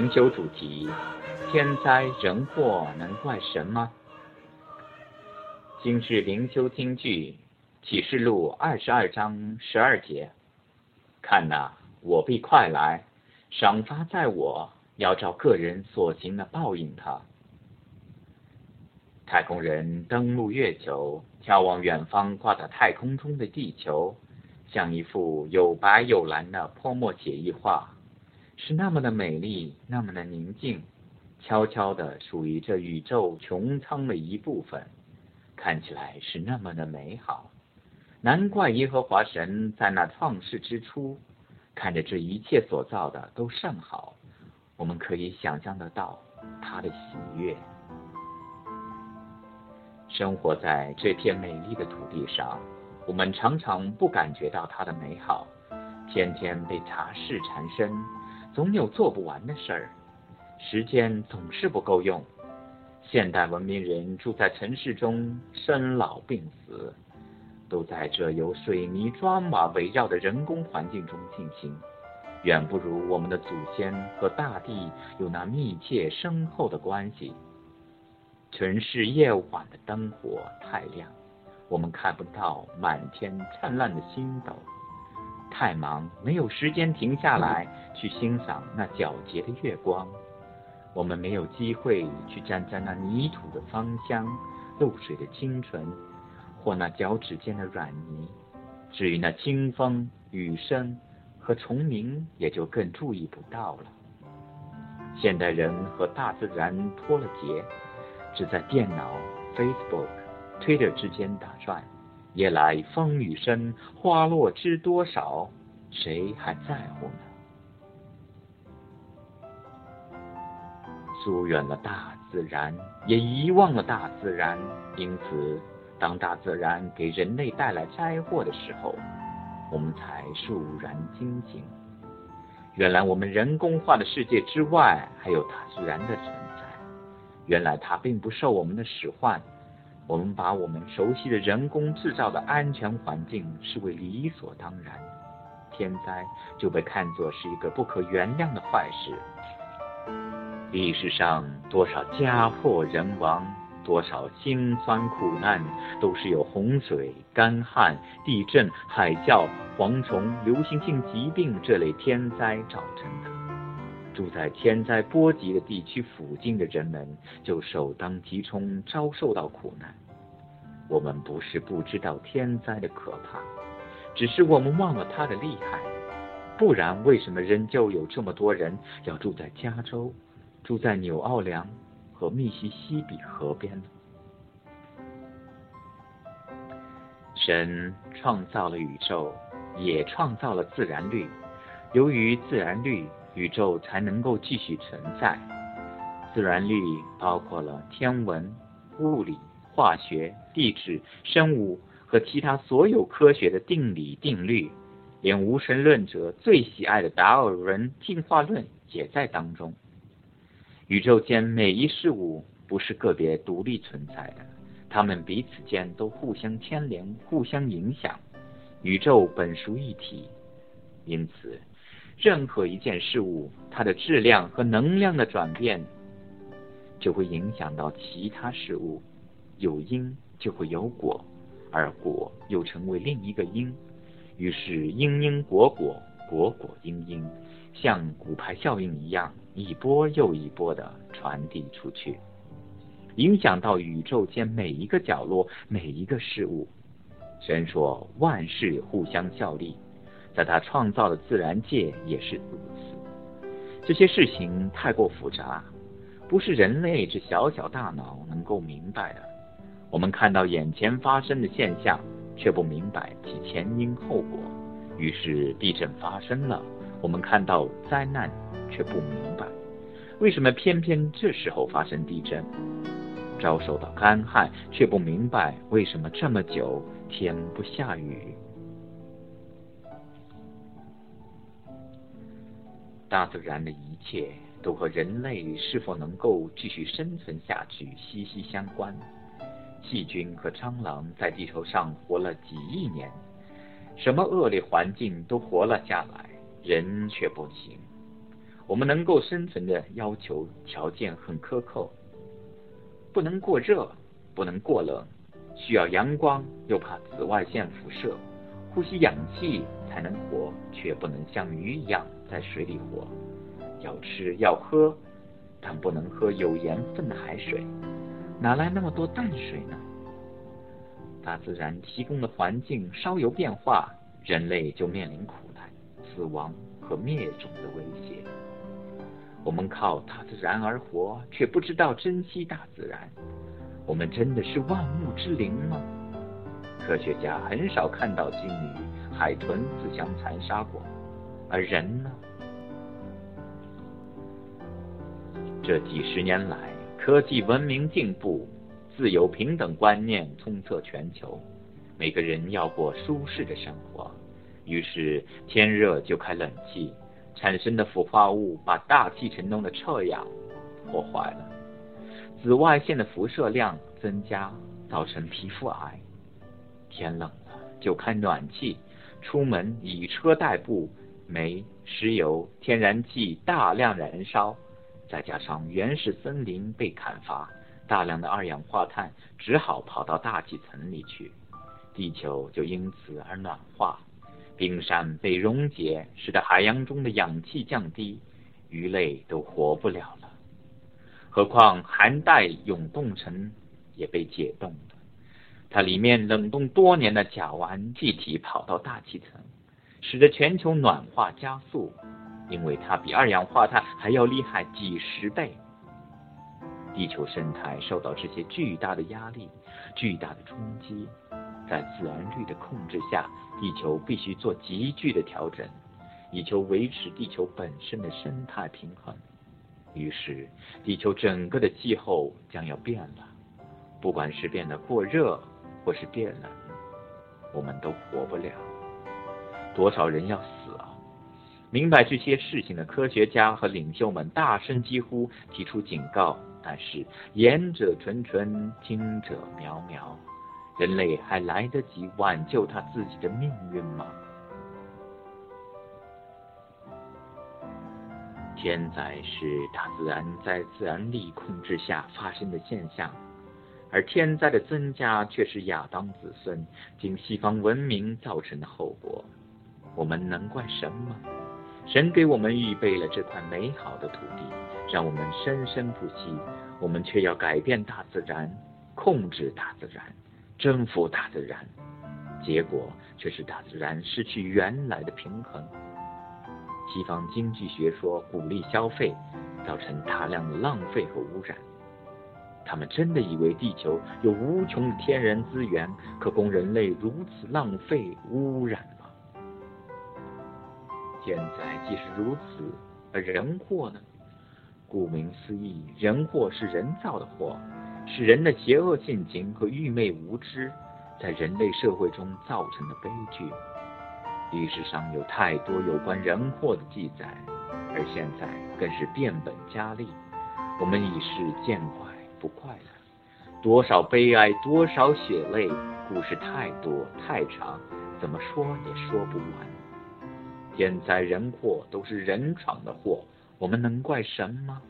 灵修主题：天灾人祸能怪神吗？今日灵修金句：启示录22章12节。看哪，我必快来，赏罚在我，要照个人所行的报应他。太空人登陆月球，眺望远方挂在太空中的地球，像一幅有白有蓝的泼墨写意画，是那么的美丽，那么的宁静，悄悄地属于这宇宙穹苍的一部分，看起来是那么的美好。难怪耶和华神在那创世之初，看着这一切所造的都甚好，我们可以想象得到他的喜悦。生活在这片美丽的土地上，我们常常不感觉到它的美好，天天被杂事缠身，总有做不完的事儿，时间总是不够用。现代文明人住在城市中，生老病死都在这由水泥砖瓦围绕的人工环境中进行，远不如我们的祖先和大地有那密切深厚的关系。城市夜晚的灯火太亮，我们看不到满天灿烂的星斗，太忙没有时间停下来去欣赏那皎洁的月光，我们没有机会去沾沾那泥土的芳香，露水的清纯，或那脚趾间的软泥。至于那清风、雨声和虫鸣，也就更注意不到了。现代人和大自然脱了节，只在电脑、Facebook、Twitter 之间打转，夜来风雨声，花落知多少，谁还在乎呢？疏远了大自然，也遗忘了大自然，因此当大自然给人类带来灾祸的时候，我们才肃然惊醒。原来我们人工化的世界之外，还有大自然的存在。原来它并不受我们的使唤，我们把我们熟悉的人工制造的安全环境视为理所当然，天灾就被看作是一个不可原谅的坏事。历史上多少家破人亡，多少辛酸苦难，都是由洪水、干旱、地震、海啸、蝗虫、流行性疾病这类天灾造成的。住在天灾波及的地区附近的人们就首当其冲遭受到苦难。我们不是不知道天灾的可怕，只是我们忘了它的厉害，不然为什么仍旧有这么多人要住在加州，住在纽奥良和密西西比河边呢？神创造了宇宙，也创造了自然律，由于自然律，宇宙才能够继续存在。自然律包括了天文、物理、化学、地质、生物和其他所有科学的定理定律，连无神论者最喜爱的达尔文进化论也在当中。宇宙间每一事物不是个别独立存在的，它们彼此间都互相牵连，互相影响。宇宙本属一体，因此任何一件事物，它的质量和能量的转变就会影响到其他事物，有因就会有果，而果又成为另一个因，于是因因果果，果果因因，像骨牌效应一样，一波又一波地传递出去，影响到宇宙间每一个角落，每一个事物。神说万事互相效力，在他创造的自然界也是如此。这些事情太过复杂，不是人类这小小大脑能够明白的。我们看到眼前发生的现象，却不明白其前因后果，于是地震发生了，我们看到灾难，却不明白为什么偏偏这时候发生地震，遭受到干旱，却不明白为什么这么久天不下雨。大自然的一切都和人类是否能够继续生存下去息息相关。细菌和蟑螂在地球上活了几亿年，什么恶劣环境都活了下来，人却不行。 我们能够生存的要求条件很苛刻，不能过热，不能过冷，需要阳光，又怕紫外线辐射，呼吸氧气才能活，却不能像鱼一样在水里活。要吃要喝，但不能喝有盐分的海水，哪来那么多淡水呢？大自然提供的环境稍有变化，人类就面临苦难、死亡和灭种的威胁。我们靠大自然而活，却不知道珍惜大自然。我们真的是万物之灵吗？科学家很少看到鲸鱼、海豚自相残杀过，而人呢？这几十年来，科技文明进步，自由平等观念充斥全球，每个人要过舒适的生活，于是天热就开冷气，产生的腐化物把大气层中的臭氧破坏了，紫外线的辐射量增加，造成皮肤癌。天冷了就开暖气，出门以车代步，煤、石油、天然气大量燃烧，再加上原始森林被砍伐，大量的二氧化碳只好跑到大气层里去，地球就因此而暖化，冰山被溶解，使得海洋中的氧气降低，鱼类都活不了了。何况寒带永冻层也被解冻了，它里面冷冻多年的甲烷气体跑到大气层，使得全球暖化加速，因为它比二氧化碳还要厉害几十倍。地球生态受到这些巨大的压力、巨大的冲击，在自然律的控制下，地球必须做急剧的调整，以求维持地球本身的生态平衡。于是，地球整个的气候将要变了，不管是变得过热，或是变冷，我们都活不了。多少人要死啊！明白这些事情的科学家和领袖们大声疾呼，提出警告，但是言者谆谆，听者渺渺。人类还来得及挽救他自己的命运吗？天灾是大自然在自然力控制下发生的现象，而天灾的增加却是亚当子孙经西方文明造成的后果。我们能怪神吗？神给我们预备了这块美好的土地，让我们生生不息，我们却要改变大自然，控制大自然，征服大自然，结果却是大自然失去原来的平衡。西方经济学说鼓励消费，造成大量的浪费和污染。他们真的以为地球有无穷的天然资源可供人类如此浪费污染吗？天灾既是如此，而人祸呢？顾名思义，人祸是人造的祸，是人的邪恶性情和愚昧无知在人类社会中造成的悲剧。历史上有太多有关人祸的记载，而现在更是变本加厉，我们已是见怪不怪了。多少悲哀，多少血泪，故事太多太长，怎么说也说不完。天灾人祸都是人闯的祸，我们能怪神吗？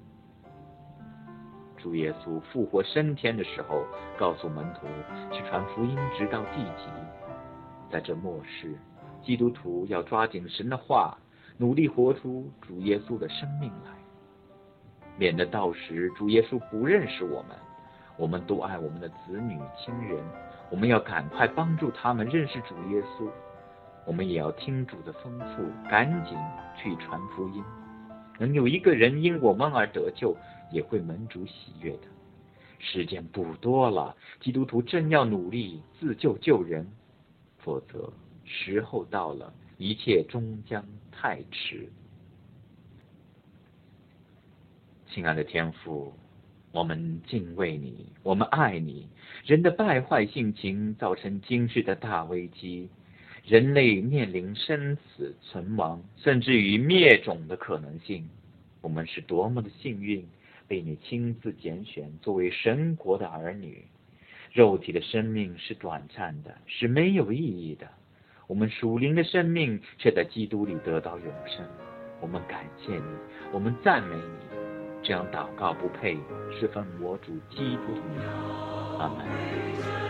主耶稣复活升天的时候，告诉门徒去传福音直到地极。在这末世，基督徒要抓紧神的话，努力活出主耶稣的生命来，免得到时主耶稣不认识我们。我们都爱我们的子女亲人，我们要赶快帮助他们认识主耶稣。我们也要听主的吩咐，赶紧去传福音。能有一个人因我们而得救，也会蒙主喜悦的。时间不多了，基督徒正要努力自救救人，否则时候到了，一切终将太迟。亲爱的天父，我们敬畏你，我们爱你。人的败坏性情造成今世的大危机，人类面临生死存亡，甚至于灭种的可能性。我们是多么的幸运，被你亲自拣选作为神国的儿女。肉体的生命是短暂的，是没有意义的，我们属灵的生命却在基督里得到永生。 我们感谢你，我们赞美你。这样祷告不配，是奉我主基督的名。阿门。